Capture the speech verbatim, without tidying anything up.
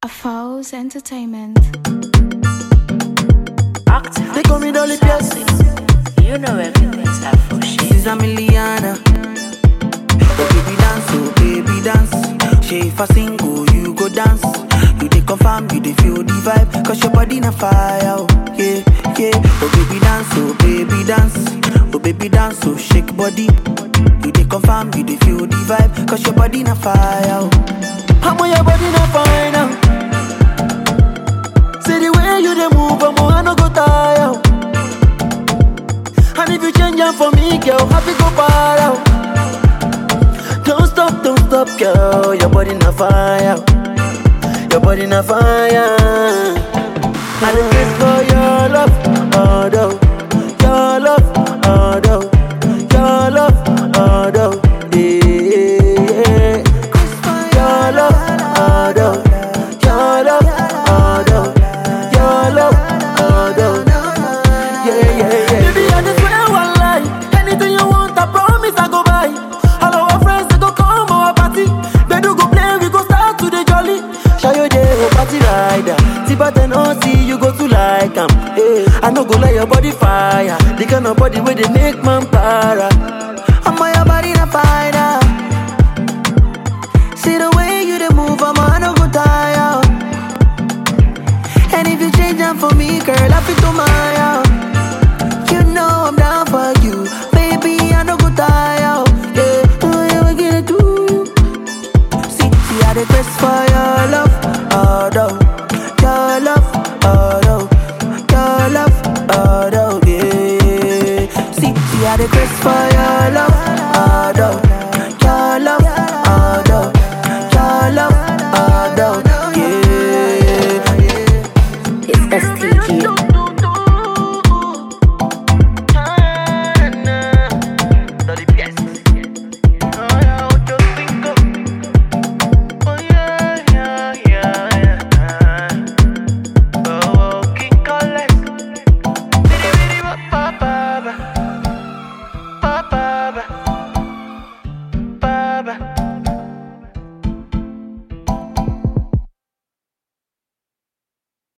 A Falls Entertainment. Active. They call me Dolly Pierce. You know everything's up for shit. This is a Miliana. Oh baby dance, oh baby dance. She if I sing, oh you go dance. You dey confirm, you dey feel the vibe. Cause your body na fire, oh yeah, yeah. Oh baby dance, oh baby dance. Oh baby dance, oh shake body. You dey confirm, you dey feel the vibe. Cause your body na fire, oh. I'm on your body na fire now. See the way you dey move, I'm on, I no go tire. And if you change up for me, girl, happy go far out. Don't stop, don't stop, girl. Your body na fire. Your body na fire. I dey craze for your love, oh no. Your love, oh no. Your love, oh no. Yeah. Your love, oh no. Your love, oh no. Your love, oh no. Yeah, yeah, yeah. Baby, I just swear one lie. Anything you want, I promise I go buy. All our friends they go come our party. They do go play, we go start to the jolly. Show you the party rider. See but then oh see you go to like 'em. Hey, I no go let your body fire. The kind of body where they make man para. I'm on your body na fire. See the way you dey move, I'm on no go tire. And if you change them for me, girl, I feel too much.